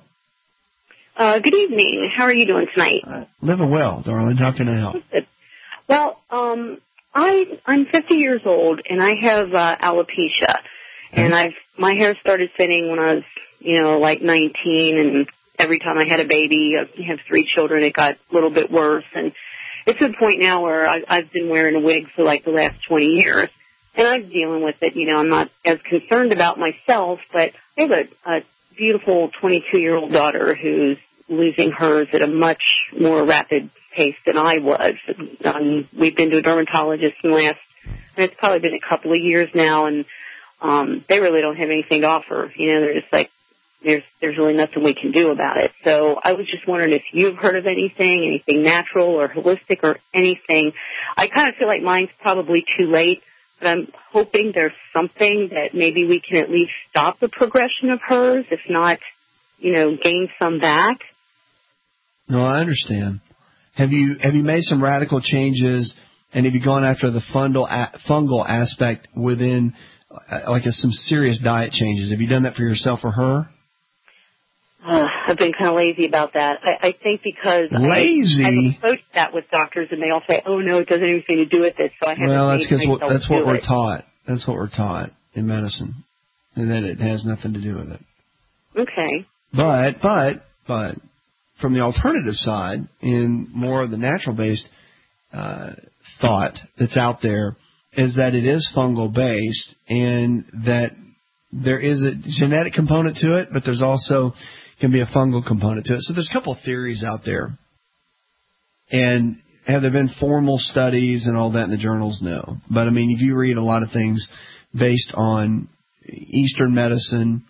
Uh, good evening. How are you doing tonight? Uh, living well, darling. How can I help? Good. Well, um, I, I'm fifty years old, and I have uh, alopecia. Okay. And I've my hair started thinning when I was, you know, like nineteen, and every time I had a baby, I have three children, it got a little bit worse. And it's to the point now where I, I've been wearing a wig for like the last twenty years. And I'm dealing with it. You know, I'm not as concerned about myself, but I have a, a beautiful twenty-two-year-old daughter who's losing hers at a much more rapid pace than I was. Um, we've been to a dermatologist in the last, and it's probably been a couple of years now, and um, they really don't have anything to offer. You know, they're just like, there's there's really nothing we can do about it. So I was just wondering if you've heard of anything, anything natural or holistic or anything. I kind of feel like mine's probably too late, but I'm hoping there's something that maybe we can at least stop the progression of hers, if not, you know, gain some back. No, I understand. Have you have you made some radical changes, and have you gone after the fungal fungal aspect within, uh, like a, some serious diet changes? Have you done that for yourself or her? Uh, I've been kind of lazy about that. I, I think because lazy. I, I've approached that with doctors, and they all say, "Oh no, it doesn't have anything to do with it." So I haven't. Well, that's because that's what we're it. taught. That's what we're taught in medicine, and that it has nothing to do with it. Okay. But but but from the alternative side, in more of the natural-based uh, thought that's out there, is that it is fungal-based, and that there is a genetic component to it, but there's also can be a fungal component to it. So there's a couple of theories out there. And have there been formal studies and all that in the journals? No. But, I mean, if you read a lot of things based on Eastern medicine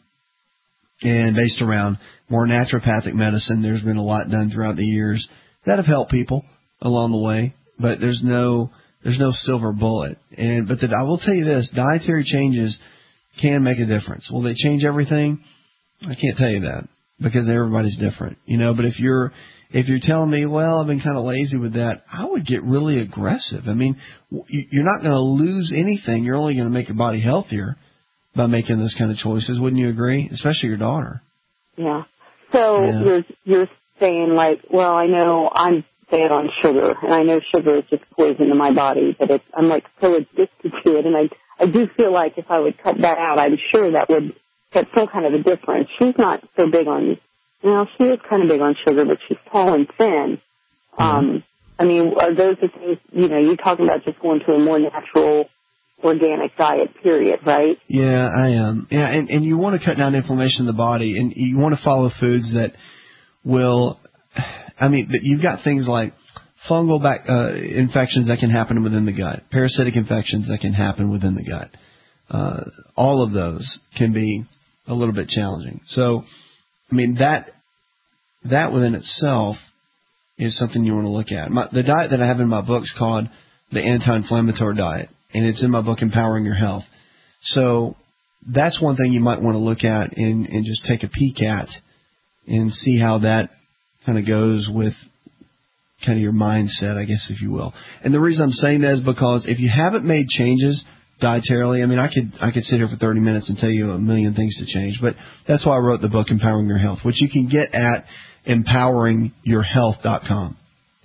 and based around more naturopathic medicine, there's been a lot done throughout the years that have helped people along the way. But there's no there's no silver bullet. And But the, I will tell you this, dietary changes can make a difference. Will they change everything? I can't tell you that, because everybody's different, you know. But if you're if you're telling me, well, I've been kind of lazy with that, I would get really aggressive. I mean, you're not going to lose anything. You're only going to make your body healthier by making those kind of choices. Wouldn't you agree? Especially your daughter. Yeah. So yeah. you're you're saying, like, well, I know I'm bad on sugar, and I know sugar is just poison to my body, but it's, I'm like so addicted to it, and I I do feel like if I would cut that out, I'm sure that would get some kind of a difference. She's not so big on, you know, she is kind of big on sugar, but she's tall and thin. Mm-hmm. Um, I mean, are those the things, you know, you're talking about just going to a more natural, organic diet, period, right? Yeah, I am. Yeah, and, and you want to cut down inflammation in the body, and you want to follow foods that will, I mean, you've got things like fungal back, uh, infections that can happen within the gut, parasitic infections that can happen within the gut. Uh, all of those can be a little bit challenging. So, I mean, that that within itself is something you want to look at. My, the diet that I have in my book is called the anti-inflammatory diet, and it's in my book, Empowering Your Health. So that's one thing you might want to look at and, and just take a peek at and see how that kind of goes with kind of your mindset, I guess, if you will. And the reason I'm saying that is because if you haven't made changes dietarily, I mean, I could I could sit here for thirty minutes and tell you a million things to change, but that's why I wrote the book, Empowering Your Health, which you can get at empowering your health dot com.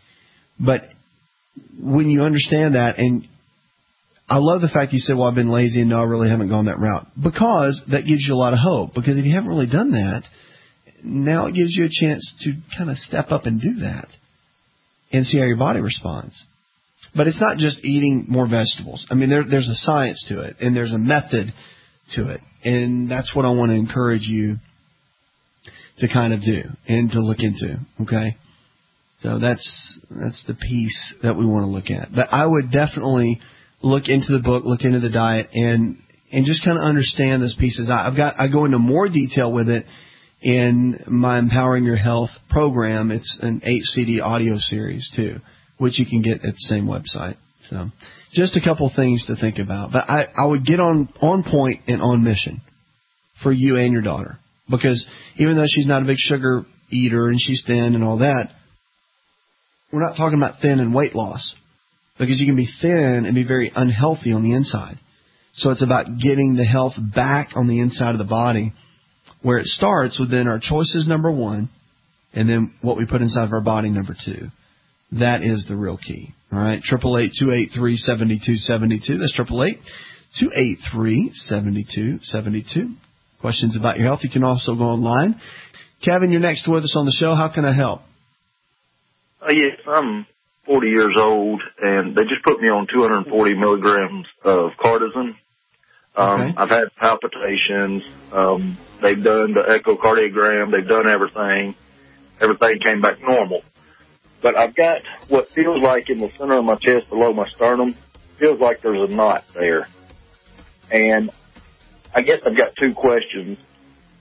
But when you understand that, and I love the fact you said, well, I've been lazy and no, I really haven't gone that route, because that gives you a lot of hope. Because if you haven't really done that, now it gives you a chance to kind of step up and do that and see how your body responds. But it's not just eating more vegetables. I mean, there, there's a science to it, and there's a method to it. And that's what I want to encourage you to kind of do and to look into, okay? So that's that's the piece that we want to look at. But I would definitely look into the book, look into the diet, and and just kind of understand those pieces. I've got I go into more detail with it in my Empowering Your Health program. It's an eight C D audio series, too, which you can get at the same website. So just a couple things to think about. But I, I would get on, on point and on mission for you and your daughter. Because even though she's not a big sugar eater and she's thin and all that, we're not talking about thin and weight loss. Because you can be thin and be very unhealthy on the inside. So it's about getting the health back on the inside of the body, where it starts within our choices, number one, and then what we put inside of our body, number two. That is the real key. All right, eight eight eight, two eight three, seven two seven two. That's eight eight eight, two eight three, seven two seven two. Questions about your health, you can also go online. Kevin, you're next with us on the show. How can I help? Uh, yes, I'm forty years old, and they just put me on two hundred forty milligrams of Cardizem. Um, okay. I've had palpitations. Um, they've done the echocardiogram. They've done everything. Everything came back normal. But I've got what feels like in the center of my chest below my sternum, feels like there's a knot there. And I guess I've got two questions.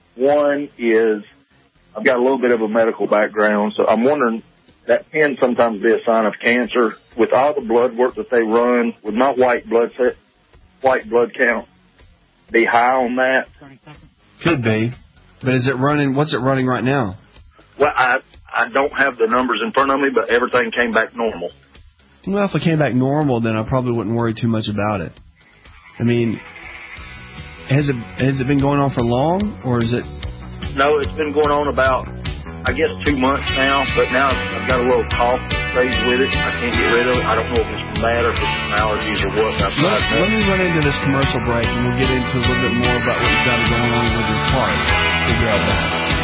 One is I've got a little bit of a medical background, so I'm wondering, that can sometimes be a sign of cancer. With all the blood work that they run, would my white blood set, white blood count be high on that? Could be. But is it running, what's it running right now? Well, I I don't have the numbers in front of me, but everything came back normal. Well, if it came back normal, then I probably wouldn't worry too much about it. I mean, has it has it been going on for long, or is it? No, it's been going on about, I guess, two months now, but now I've got a little cough that stays with it. I can't get rid of it. I don't know if it's from that or if it's from allergies or what. Let, let me run into this commercial break, and we'll get into a little bit more about what you've got going on with your heart. We'll be right back.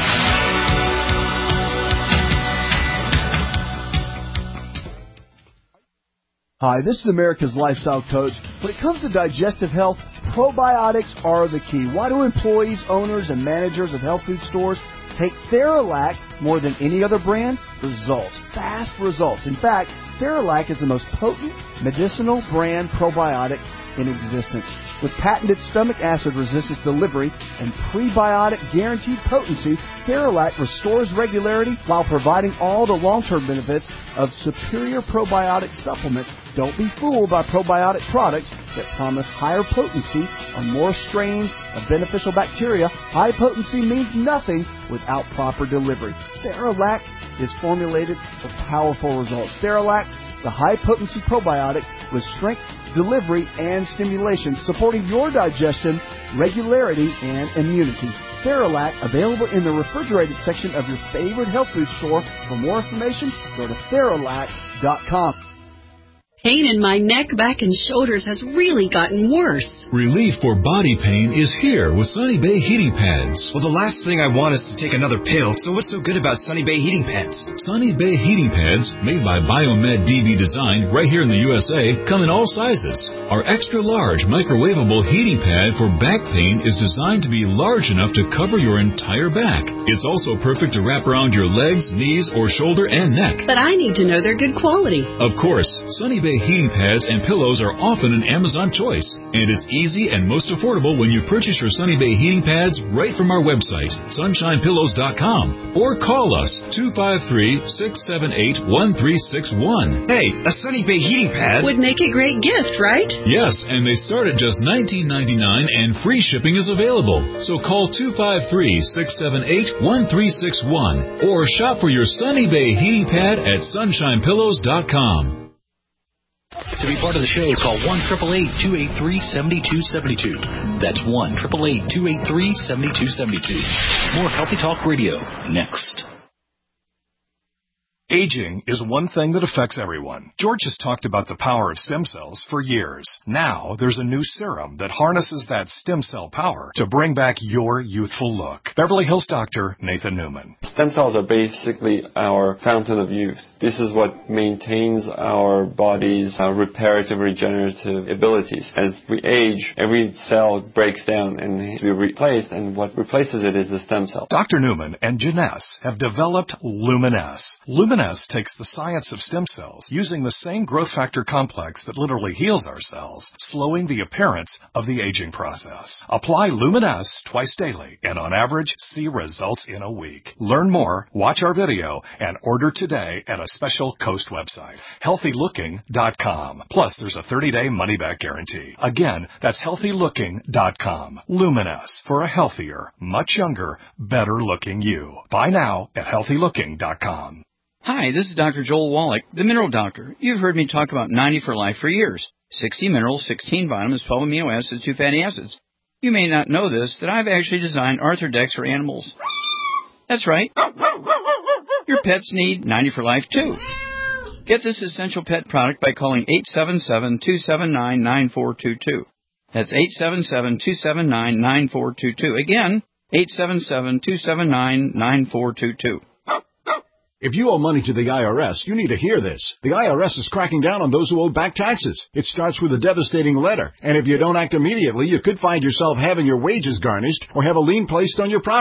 Hi, this is America's Lifestyle Coach. When it comes to digestive health, probiotics are the key. Why do employees, owners, and managers of health food stores take Theralac more than any other brand? Results. Fast results. In fact, Theralac is the most potent medicinal brand probiotic in existence. With patented stomach acid resistance delivery and prebiotic guaranteed potency, Theralac restores regularity while providing all the long-term benefits of superior probiotic supplements. Don't be fooled by probiotic products that promise higher potency or more strains of beneficial bacteria. High potency means nothing without proper delivery. Theralac is formulated for powerful results. Theralac, the high-potency probiotic with strength, delivery, and stimulation, supporting your digestion, regularity, and immunity. Theralac, available in the refrigerated section of your favorite health food store. For more information, go to Theralac dot com. Pain in my neck, back, and shoulders has really gotten worse. Relief for body pain is here with Sunny Bay Heating Pads. Well, the last thing I want is to take another pill, so what's so good about Sunny Bay Heating Pads? Sunny Bay Heating Pads, made by Biomed D B Design right here in the U S A, come in all sizes. Our extra-large microwavable heating pad for back pain is designed to be large enough to cover your entire back. It's also perfect to wrap around your legs, knees, or shoulder and neck. But I need to know they're good quality. Of course, Sunny Bay heating pads and pillows are often an Amazon choice, and it's easy and most affordable when you purchase your Sunny Bay heating pads right from our website, sunshine pillows dot com, or call us two five three, six seven eight, one three six one. Hey, a Sunny Bay heating pad would make a great gift, right? Yes, and they start at just nineteen ninety-nine, and free shipping is available. So call two five three, six seven eight, one three six one or shop for your Sunny Bay heating pad at sunshine pillows dot com. To be part of the show, call one eight eight eight, two eight three, seven two seven two. That's one eight eight eight, two eight three, seven two seven two. More Healthy Talk Radio next. Aging is one thing that affects everyone. George has talked about the power of stem cells for years. Now, there's a new serum that harnesses that stem cell power to bring back your youthful look. Beverly Hills doctor Nathan Newman. Stem cells are basically our fountain of youth. This is what maintains our body's uh, reparative, regenerative abilities. As we age, every cell breaks down and needs to be replaced, and what replaces it is the stem cell. Doctor Newman and Janess have developed Luminess. Luminess takes the science of stem cells, using the same growth factor complex that literally heals our cells, slowing the appearance of the aging process. Apply Luminess twice daily, and on average, see results in a week. Learn more, watch our video, and order today at a special Coast website, healthy looking dot com. Plus, there's a thirty-day money-back guarantee. Again, that's healthy looking dot com. Luminess, for a healthier, much younger, better-looking you. Buy now at healthy looking dot com. Hi, this is Doctor Joel Wallach, the Mineral Doctor. You've heard me talk about ninety for Life for years. sixty minerals, sixteen vitamins, twelve amino acids, two fatty acids. You may not know this, that I've actually designed Arthrodex for animals. That's right. Your pets need ninety for Life, too. Get this essential pet product by calling eight seven seven, two seven nine, nine four two two. That's eight seven seven, two seven nine, nine four two two. Again, eight seven seven, two seven nine, nine four two two. If you owe money to the I R S, you need to hear this. The I R S is cracking down on those who owe back taxes. It starts with a devastating letter, and if you don't act immediately, you could find yourself having your wages garnished or have a lien placed on your property.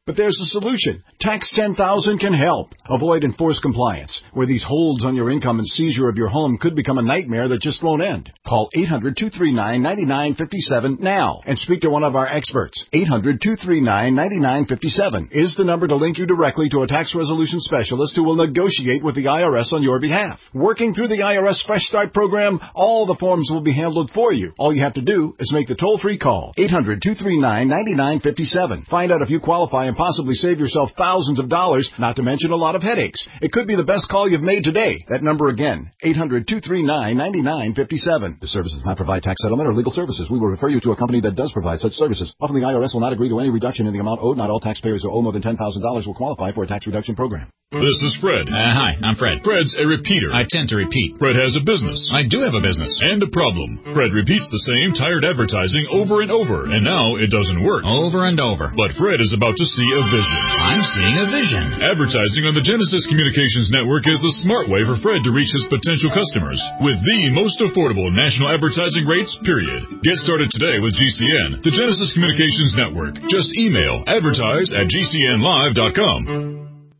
But there's a solution. Tax ten thousand can help. Avoid enforced compliance, where these holds on your income and seizure of your home could become a nightmare that just won't end. Call eight hundred, two three nine, nine nine five seven now and speak to one of our experts. eight hundred, two three nine, nine nine five seven is the number to link you directly to a tax resolution specialist who will negotiate with the I R S on your behalf. Working through the I R S Fresh Start program, all the forms will be handled for you. All you have to do is make the toll-free call. eight hundred, two three nine, nine nine five seven. Find out if you qualify and possibly save yourself thousands of dollars, not to mention a lot of headaches. It could be the best call you've made today. That number again, eight hundred, two three nine, nine nine five seven. The service does not provide tax settlement or legal services. We will refer you to a company that does provide such services. Often the I R S will not agree to any reduction in the amount owed. Not all taxpayers who owe more than ten thousand dollars will qualify for a tax reduction program. This is Fred. Uh, hi, I'm Fred. Fred's a repeater. I tend to repeat. Fred has a business. I do have a business. And a problem. Fred repeats the same tired advertising over and over, and now it doesn't work. Over and over. But Fred is about to see a vision. I'm seeing a vision. Advertising on the Genesis Communications Network is the smart way for Fred to reach his potential customers with the most affordable national advertising rates, period. Get started today with G C N, the Genesis Communications Network. Just email advertise at g c n live dot com.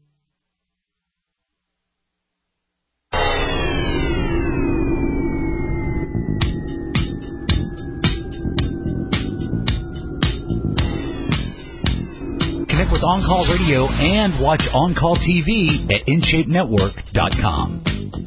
Connect with On Call Radio and watch On Call T V at in shape network dot com.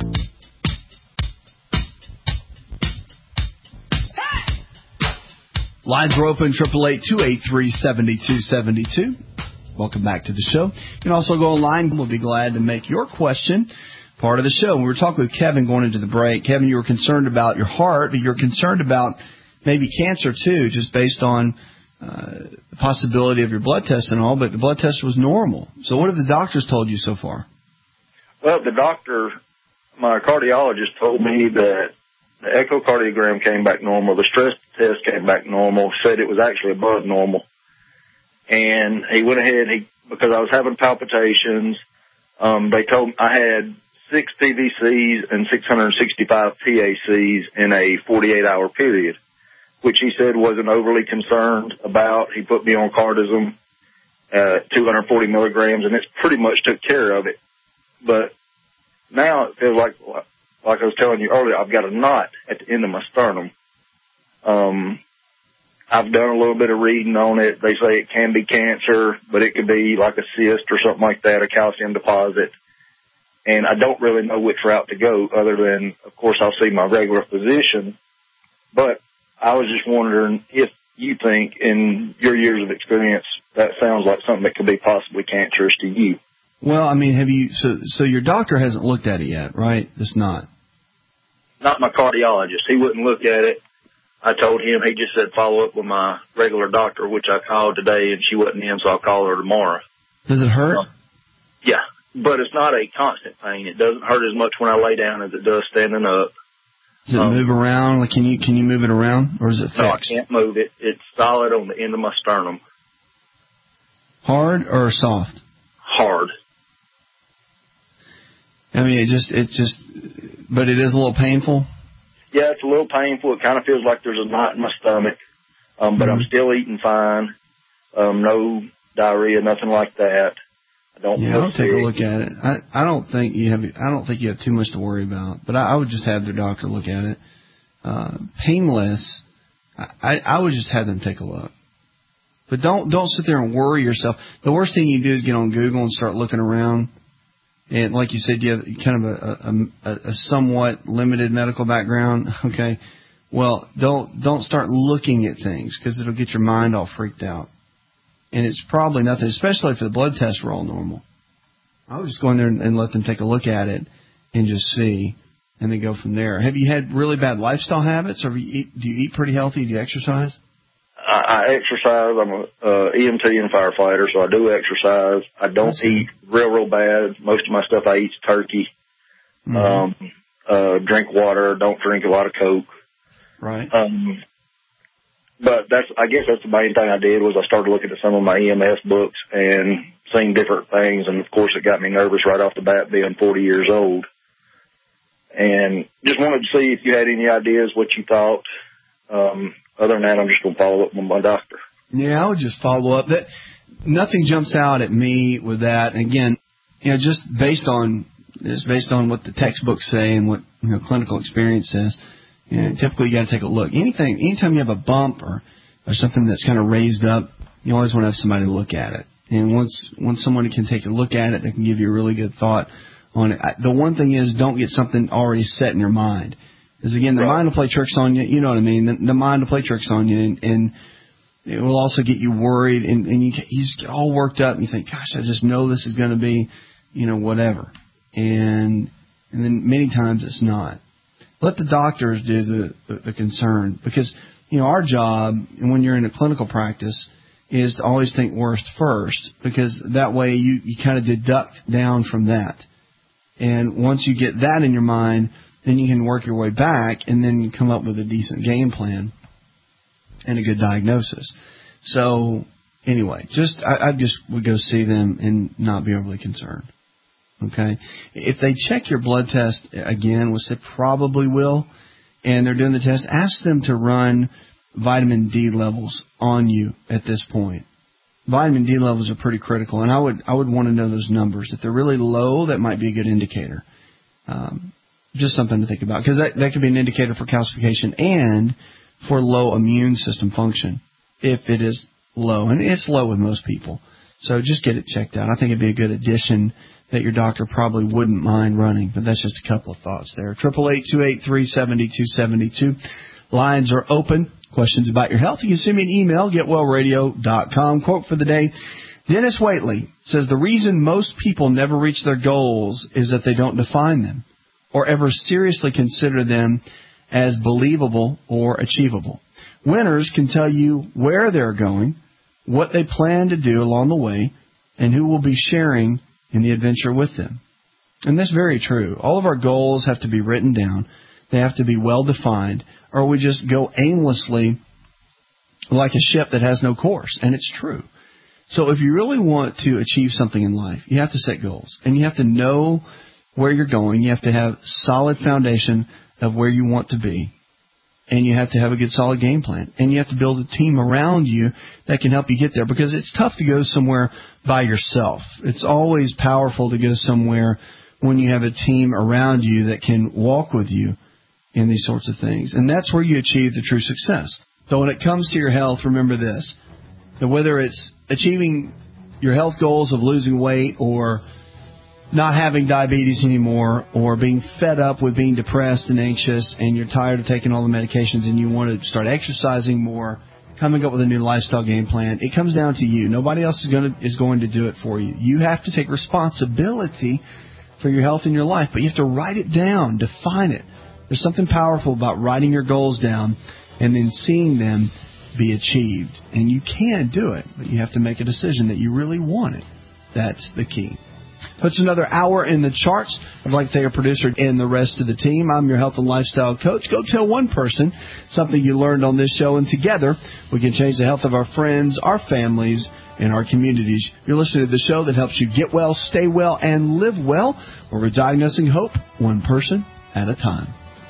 Lines are open, eight eight eight, two eight three, seven two seven two. Welcome back to the show. You can also go online. We'll be glad to make your question part of the show. We were talking with Kevin going into the break. Kevin, you were concerned about your heart, but you're concerned about maybe cancer too, just based on uh, the possibility of your blood test and all, but the blood test was normal. So what have the doctors told you so far? Well, the doctor, my cardiologist told me that the echocardiogram came back normal, the stress test came back normal, said it was actually above normal. And he went ahead, he because I was having palpitations, um, they told me I had six P V Cs and six hundred sixty-five P A Cs in a forty-eight hour period, which he said wasn't overly concerned about. He put me on cardizem, uh, two hundred forty milligrams, and it's pretty much took care of it. But now it feels like, like I was telling you earlier, I've got a knot at the end of my sternum. Um, I've done a little bit of reading on it. They say it can be cancer, but it could be like a cyst or something like that, a calcium deposit. And I don't really know which route to go other than, of course, I'll see my regular physician. But I was just wondering if you think, in your years of experience, that sounds like something that could be possibly cancerous to you. Well, I mean, have you, so, so your doctor hasn't looked at it yet, right? It's not. Not my cardiologist. He wouldn't look at it. I told him, he just said follow up with my regular doctor, which I called today, and she wasn't in, so I'll call her tomorrow. Does it hurt? Uh, yeah, but it's not a constant pain. It doesn't hurt as much when I lay down as it does standing up. Does it um, move around? Like, can you can you move it around, or is it fixed? No, I can't move it. It's solid on the end of my sternum. Hard or soft? Hard. I mean, it just it just, but it is a little painful. Yeah, it's a little painful. It kind of feels like there's a knot in my stomach, um, but mm-hmm. I'm still eating fine. Um, no diarrhea, nothing like that. I don't. Yeah, I'll take a look at it. I I don't think you have I don't think you have too much to worry about. But I, I would just have their doctor look at it. Uh, painless. I, I I would just have them take a look. But don't don't sit there and worry yourself. The worst thing you do is get on Google and start looking around. And like you said, you have kind of a, a, a somewhat limited medical background. Okay, well, don't don't start looking at things because it'll get your mind all freaked out. And it's probably nothing, especially if the blood tests were all normal. I would just go in there and, and let them take a look at it and just see, and then go from there. Have you had really bad lifestyle habits, or do you eat, do you eat pretty healthy? Do you exercise? I, I exercise. I'm a uh, E M T and firefighter, so I do exercise. I don't That's eat real, real bad. Most of my stuff I eat is turkey. Mm-hmm. Um, uh, drink water. Don't drink a lot of Coke. Right. Um, but that's, I guess that's the main thing I did was I started looking at some of my E M S books and seeing different things. And of course it got me nervous right off the bat being forty years old. And just wanted to see if you had any ideas what you thought. Um, other than that, I'm just going to follow up with my doctor. Yeah, I would just follow up. That nothing jumps out at me with that. And again, you know, just based on just based on what the textbooks say and what you know clinical experience says, you know, typically you got to take a look. Anything, anytime you have a bump or or something that's kind of raised up, you always want to have somebody look at it. And once once someone can take a look at it, they can give you a really good thought on it. The one thing is, don't get something already set in your mind. Because, again, the right. mind will play tricks on you. You know what I mean? The, the mind will play tricks on you, and, and it will also get you worried, and, and you, you just get all worked up, and you think, gosh, I just know this is going to be, you know, whatever. And and then many times it's not. Let the doctors do the, the, the concern. Because, you know, our job, and when you're in a clinical practice, is to always think worst first, because that way you, you kind of deduct down from that. And once you get that in your mind, then you can work your way back, and then you come up with a decent game plan and a good diagnosis. So, anyway, just I, I just would go see them and not be overly concerned. Okay? If they check your blood test again, which they probably will, and they're doing the test, ask them to run vitamin D levels on you at this point. Vitamin D levels are pretty critical, and I would I would want to know those numbers. If they're really low, that might be a good indicator. Um, just something to think about, because that, that could be an indicator for calcification and for low immune system function if it is low. And it's low with most people. So just get it checked out. I think it'd be a good addition that your doctor probably wouldn't mind running, but that's just a couple of thoughts there. eight eight eight, two eight three, seven two seven two. Lines are open. Questions about your health, you can send me an email, get well radio dot com. Quote for the day, Dennis Waitley says, the reason most people never reach their goals is that they don't define them or ever seriously consider them as believable or achievable. Winners can tell you where they're going, what they plan to do along the way, and who will be sharing in the adventure with them. And that's very true. All of our goals have to be written down. They have to be well defined, or we just go aimlessly like a ship that has no course. And it's true. So if you really want to achieve something in life, you have to set goals. And you have to know where you're going. You have to have solid foundation of where you want to be. And you have to have a good solid game plan. And you have to build a team around you that can help you get there. Because it's tough to go somewhere by yourself. It's always powerful to go somewhere when you have a team around you that can walk with you in these sorts of things. And that's where you achieve the true success. So when it comes to your health, remember this, that whether it's achieving your health goals of losing weight or not having diabetes anymore or being fed up with being depressed and anxious and you're tired of taking all the medications and you want to start exercising more, coming up with a new lifestyle game plan, it comes down to you. Nobody else is going to, is going to do it for you. You have to take responsibility for your health and your life, but you have to write it down, define it. There's something powerful about writing your goals down and then seeing them be achieved. And you can do it, but you have to make a decision that you really want it. That's the key. Puts another hour in the charts. I'd like to thank our producer and the rest of the team. I'm your health and lifestyle coach. Go tell one person something you learned on this show, and together we can change the health of our friends, our families, and our communities. You're listening to the show that helps you get well, stay well, and live well. We're diagnosing hope one person at a time.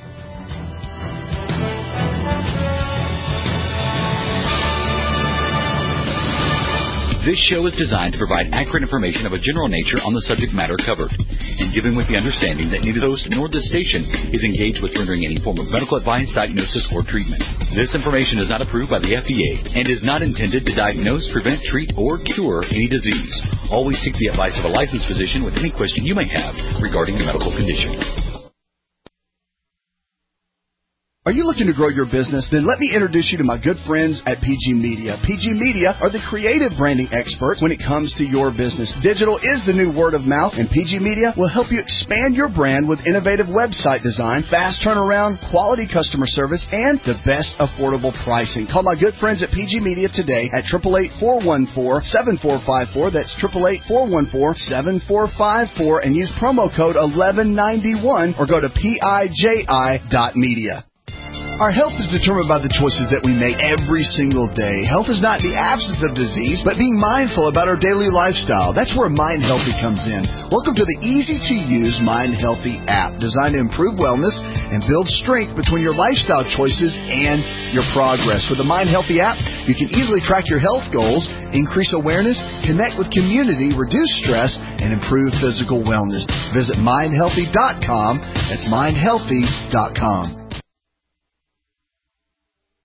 This show is designed to provide accurate information of a general nature on the subject matter covered, and given with the understanding that neither the host nor this station is engaged with rendering any form of medical advice, diagnosis, or treatment. This information is not approved by the F D A and is not intended to diagnose, prevent, treat, or cure any disease. Always seek the advice of a licensed physician with any question you may have regarding a medical condition. Are you looking to grow your business? Then let me introduce you to my good friends at P G Media. P G Media are the creative branding experts when it comes to your business. Digital is the new word of mouth, and P G Media will help you expand your brand with innovative website design, fast turnaround, quality customer service, and the best affordable pricing. Call my good friends at P G Media today at eight eight eight, four one four, seven four five four. That's eight eight eight, four one four, seven four five four, and use promo code eleven ninety-one or go to P I J I dot media. Our health is determined by the choices that we make every single day. Health is not the absence of disease, but being mindful about our daily lifestyle. That's where Mind Healthy comes in. Welcome to the easy-to-use Mind Healthy app, designed to improve wellness and build strength between your lifestyle choices and your progress. With the Mind Healthy app, you can easily track your health goals, increase awareness, connect with community, reduce stress, and improve physical wellness. Visit mind healthy dot com. That's mind healthy dot com.